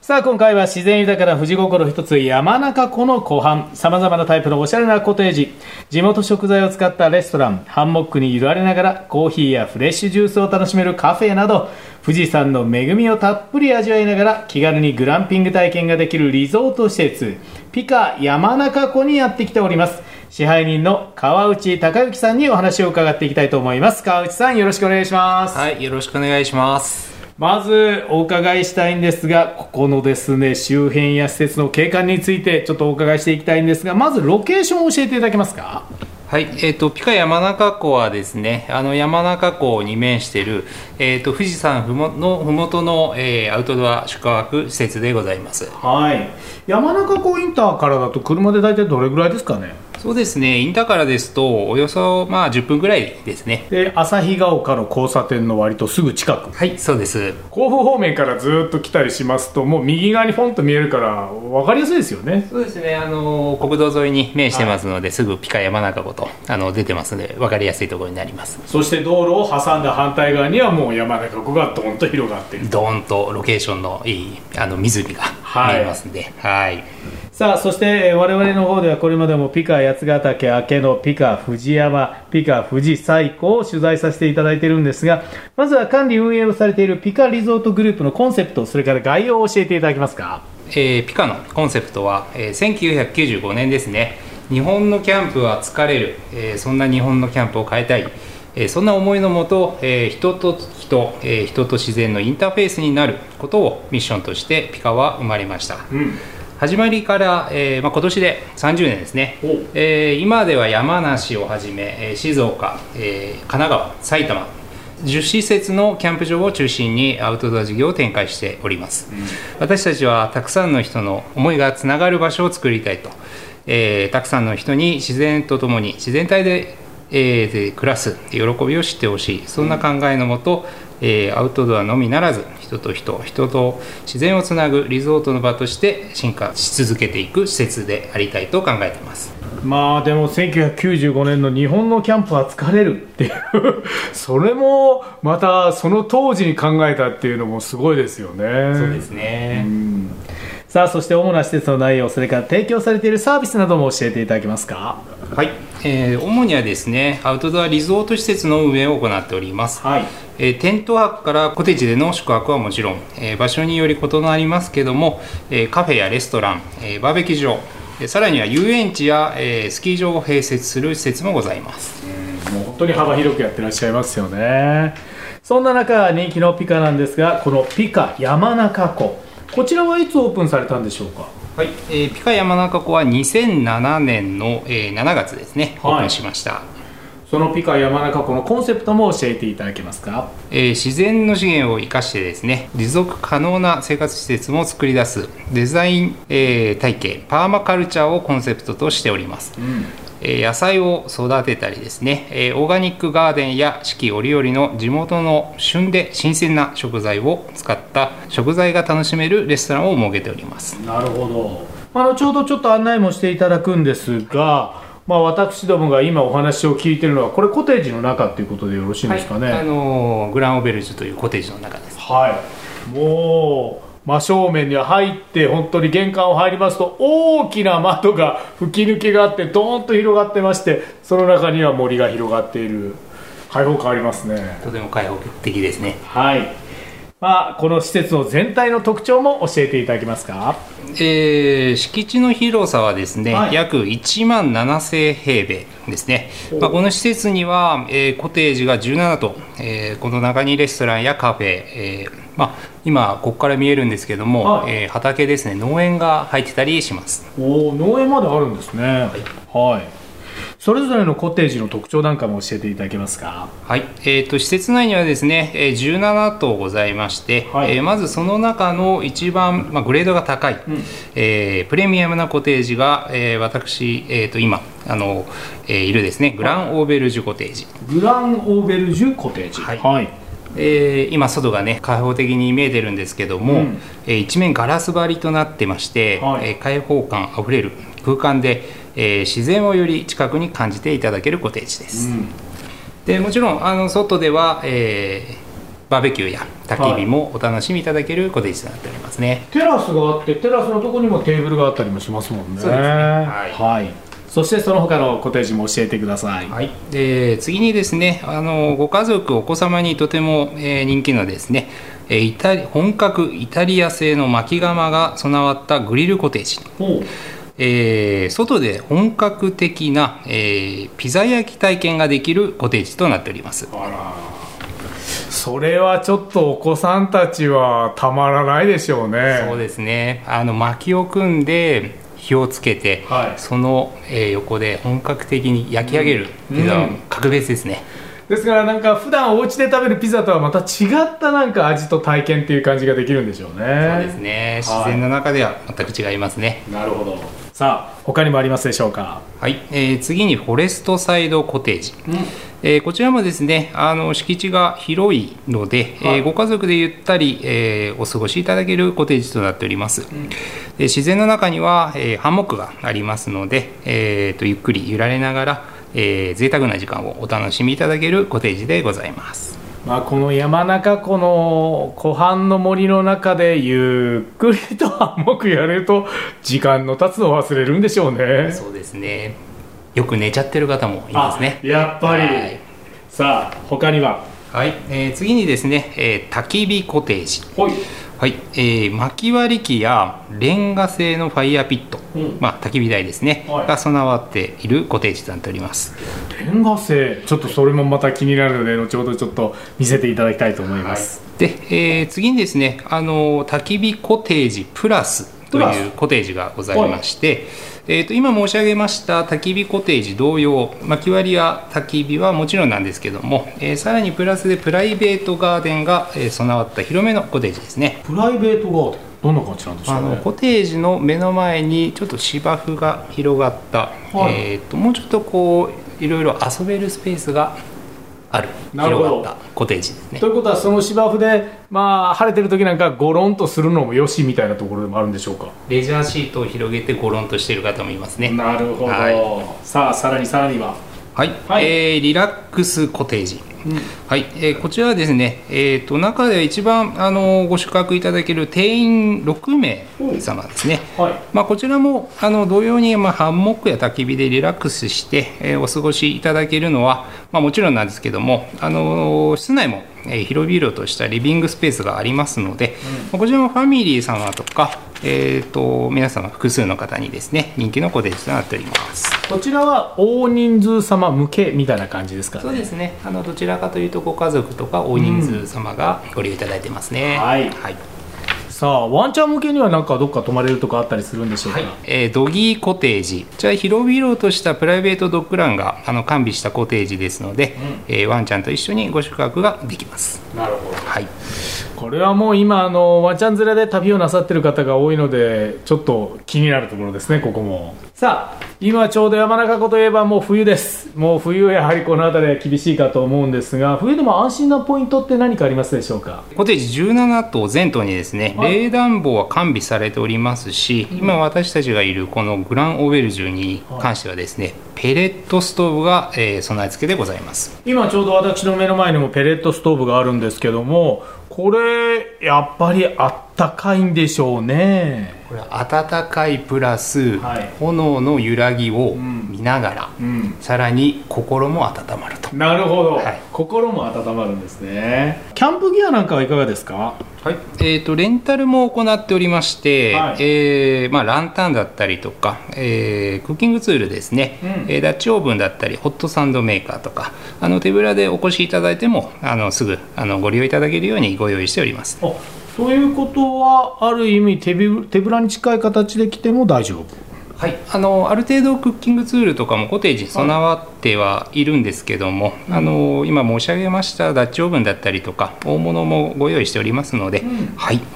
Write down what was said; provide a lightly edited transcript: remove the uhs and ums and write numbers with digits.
さあ今回は自然豊かな富士五湖の一つ山中湖の湖畔、さまざまなタイプのおしゃれなコテージ、地元食材を使ったレストラン、ハンモックに揺られながらコーヒーやフレッシュジュースを楽しめるカフェなど、富士山の恵みをたっぷり味わいながら気軽にグランピング体験ができるリゾート施設ピカ山中湖にやってきております。支配人の川内隆之さんにお話を伺っていきたいと思います。川内さん、よろしくお願いします。 はい、よろしくお願いします。 まずお伺いしたいんですが、ここのですね周辺や施設の景観についてちょっとお伺いしていきたいんですが、まずロケーションを教えていただけますか？ はい、ピカ山中湖はですね、山中湖に面している、富士山のふもとの、アウトドア宿泊施設でございます。 はい、山中湖インターからだと車で大体どれぐらいですかね？ そうですね、インターからですとおよそ10分ぐらいですね。 で、旭ヶ丘の交差点の割とすぐ近く。 はい、そうです。 甲府方面からずっと来たりしますと、もう右側にポンと見えるから分かりやすいですよね。 そうですね、国道沿いに面してますので、すぐピカ山中湖と出てますので分かりやすいところになります。 そして道路を挟んだ反対側にはもう山中湖がドーンと広がっている。 ドーンとロケーションのいい湖が見えますんで、はい、 さあそして我々の方ではこれまでもピカ八ヶ岳、明野、ピカ富士山、ピカ富士西湖を取材させていただいているんですが、まずは管理運営をされているピカリゾートグループのコンセプト、それから概要を教えていただけますか？ ピカのコンセプトは、1995年ですね。日本のキャンプは疲れる、そんな日本のキャンプを変えたい、そんな思いのもと、人と人、人と自然のインターフェースになることをミッションとしてピカは生まれました。始まりから、今年で30年ですね。今では山梨をはじめ、静岡、神奈川、埼玉10施設のキャンプ場を中心にアウトドア事業を展開しております。私たちはたくさんの人の思いがつながる場所を作りたいと、たくさんの人に自然とともに自然体で暮らす喜びを知ってほしい、そんな考えのもと、アウトドアのみならず人と人、人と自然をつなぐリゾートの場として進化し続けていく施設でありたいと考えています。 まあでも1995年の日本のキャンプは疲れるっていうそれもまたその当時に考えたっていうのもすごいですよね。 そうですね。 さあそして主な施設の内容、それから提供されているサービスなども教えていただけますか？ はい、主にはですねアウトドアリゾート施設の運営を行っております。はい、テント泊からコテージでの宿泊はもちろん、場所により異なりますけども、カフェやレストラン、バーベキュー場、さらには遊園地や、スキー場を併設する施設もございます。 もう本当に幅広くやってらっしゃいますよね。そんな中人気のピカなんですが、このピカ山中湖、こちらはいつオープンされたんでしょうか？ はい、ピカ山中湖は2007年の、7月ですね、オープンしました。 そのピカ山中湖のコンセプトも教えていただけますか？ 自然の資源を生かしてですね持続可能な生活施設も作り出すデザイン、体系パーマカルチャーをコンセプトとしております。野菜を育てたりですね、オーガニックガーデンや四季折々の地元の旬で新鮮な食材を使った食材が楽しめるレストランを設けております。 なるほど。ちょうどちょっと案内もしていただくんですが、私どもが今お話を聞いているのはこれコテージの中ということでよろしいんですかね？ はい、グランオベルジュというコテージの中です。 はい、もう真正面には入って本当に玄関を入りますと大きな窓が吹き抜けがあってドーンと広がってまして、その中には森が広がっている、開放感ありますね。 とても開放的ですね。 はい、この施設の全体の特徴も教えていただけますか？ 敷地の広さはですね、約1万7000平米ですね。この施設には、コテージが17棟、この中にレストランやカフェ、今ここから見えるんですけども、畑ですね、農園が入ってたりします。 農園まであるんですね。はい、それぞれのコテージの特徴なんかも教えていただけますか？ はい、施設内にはですね、17棟ございまして、まずその中の一番、グレードが高い、プレミアムなコテージが、私、今いるですねグランオーベルジュコテージ。 グランオーベルジュコテージ。はい、 今外がね開放的に見えてるんですけども、一面ガラス張りとなってまして、開放感あふれる空間で、自然をより近くに感じていただけるコテージです。でもちろん外では、 バーベキューや焚き火もお楽しみいただけるコテージとなっておりますね。 テラスがあって、テラスのところにもテーブルがあったりもしますもんね。 そうですね。 はい。そしてその他のコテージも教えてください。 はい。で、次にですね、ご家族お子様にとても、人気のですね、本格イタリア製の薪窯が備わったグリルコテージ。外で本格的な、ピザ焼き体験ができるコテージとなっております。 あら、それはちょっとお子さんたちはたまらないでしょうね。 そうですね。薪を組んで火をつけて、その、横で本格的に焼き上げるピザは格別ですね。 ですからなんか普段お家で食べるピザとはまた違ったなんか味と体験っていう感じができるんでしょうね。 そうですね。自然の中では全く違いますね。 なるほど。さあ他にもありますでしょうか。 はい。次にフォレストサイドコテージ。こちらもですね、敷地が広いので、ご家族でゆったり、お過ごしいただけるコテージとなっております。自然の中には、ハンモックがありますので、ゆっくり揺られながら、贅沢な時間をお楽しみいただけるコテージでございます。 この山中湖の湖畔の森の中でゆっくりとハンモックやれると時間の経つのを忘れるんでしょうね。 そうですね。よく寝ちゃってる方もいますね。 やっぱり。さあ他には。 はい。次にですね、焚き火コテージ。はい。薪割り機やレンガ製のファイヤーピット、焚き火台ですね、が備わっているコテージとなっております。 レンガ製、ちょっとそれもまた気になるので後ほどちょっと見せていただきたいと思います。 で、次にですね、焚き火コテージプラスというコテージがございまして、今申し上げました焚き火コテージ同様、薪割りや焚き火はもちろんなんですけども、さらにプラスでプライベートガーデンが、備わった広めのコテージですね。 プライベートガーデン、どんな感じなんでしょうね。 コテージの目の前にちょっと芝生が広がった、もうちょっとこういろいろ遊べるスペースがある広がったコテージですね。 ということはその芝生で、晴れてる時なんかゴロンとするのもよしみたいなところでもあるんでしょうか。 レジャーシートを広げてゴロンとしている方もいますね。 なるほど、さあさらにはリラックスコテージ、こちらはですね、中では一番ご宿泊いただける定員6名様ですね。こちらも同様に、ハンモックや焚き火でリラックスして、お過ごしいただけるのは、もちろんなんですけども、室内も広々としたリビングスペースがありますので、こちらもファミリー様とか、皆様複数の方にですね人気のコテージとなっております。 こちらは大人数様向けみたいな感じですかね。 そうですね。どちらかというとご家族とか大人数様がご利用いただいてますね。 さあワンちゃん向けにはなんかどっか泊まれるとかあったりするんでしょうか。 ドギーコテージ、こちら広々としたプライベートドッグランが完備したコテージですので、ワンちゃんと一緒にご宿泊ができます。 なるほど。これはもう今ワンちゃん連れで旅をなさってる方が多いのでちょっと気になるところですね。ここもさあ今ちょうど山中湖といえばもう冬です。もう冬はやはりこの辺りは厳しいかと思うんですが、冬でも安心なポイントって何かありますでしょうか。 コテージ17棟全棟にですね、冷暖房は完備されておりますし、今私たちがいるこのグランオーベルジュに関してはですね、ペレットストーブが、備え付けでございます。 今ちょうど私の目の前にもペレットストーブがあるんですけども、これやっぱりあったかいんでしょうね。 これ暖かいプラス、炎の揺らぎを見ながら、さらに心も温まると。 なるほど、心も温まるんですね。キャンプギアなんかはいかがですか。 レンタルも行っておりまして、ランタンだったりとか、クッキングツールですね、ダッチオーブンだったりホットサンドメーカーとか手ぶらでお越しいただいてもすぐご利用いただけるようにご用意しております。 ということはある意味手ぶらに近い形で来ても大丈夫。 ある程度クッキングツールとかもコテージに備わってはいるんですけども、今申し上げましたダッチオーブンだったりとか大物もご用意しておりますので、